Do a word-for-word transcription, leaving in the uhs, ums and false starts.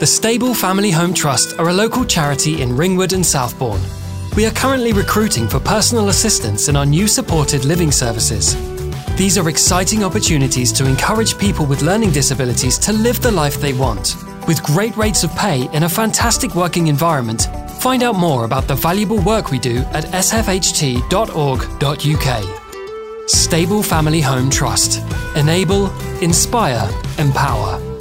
The Stable Family Home Trust are a local charity in Ringwood and Southbourne. We are currently recruiting for personal assistants in our new supported living services. These are exciting opportunities to encourage people with learning disabilities to live the life they want. With great rates of pay in a fantastic working environment, find out more about the valuable work we do at s f h t dot org dot u k. Stable Family Home Trust. Enable, inspire, empower.